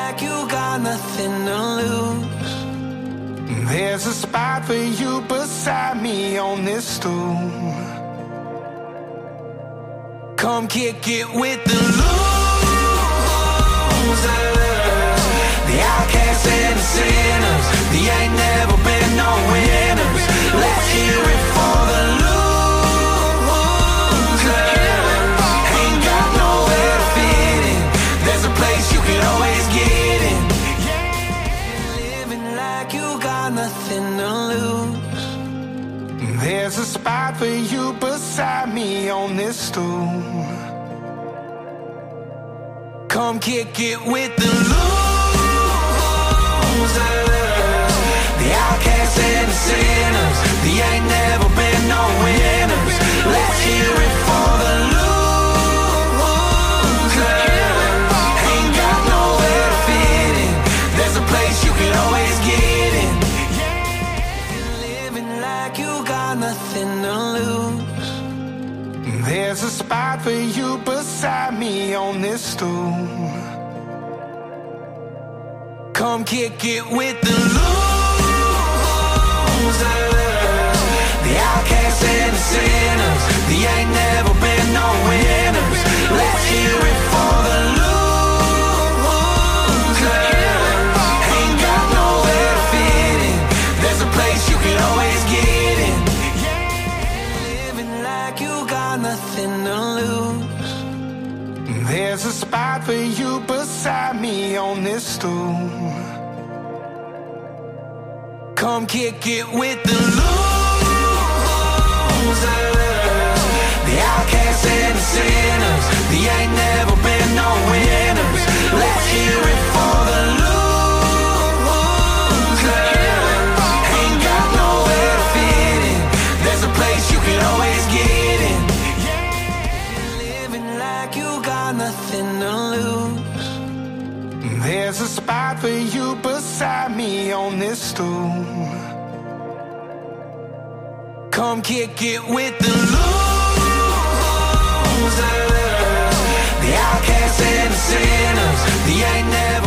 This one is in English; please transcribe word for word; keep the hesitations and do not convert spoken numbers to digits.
like you got nothing to lose. There's a spot for you beside me on this stool. Come kick it with the losers, the outcasts and the sinners. There ain't never been no winners. Let's hear it for the losers. Ain't got nowhere to fit in. There's a place you can always get in. Living like you got nothing to lose. There's a spot for you beside me on this stool. Come kick it with the losers, the outcasts and the sinners. There ain't never been no winners. Let's hear it for the losers. Ain't got nowhere to fit in. There's a place you can always get in. Living like you got nothing to lose. There's a spot for you beside me on this stool. Come kick it with the losers, the outcasts and the sinners. There ain't never been no winners. Let's hear it for the losers. Ain't got nowhere to fit in. There's a place you can always get in. Living like you got nothing to lose. There's a spot for you beside me on this stool. Come kick it with the losers, the outcasts and the sinners. There ain't never been no winners. Let's hear it for the losers. Ain't got nowhere to fit in. There's a place you can always get in. Living like you got nothing to lose. There's a spot for you beside me on this stool. Come kick it with the losers, the outcasts and the sinners. There ain't never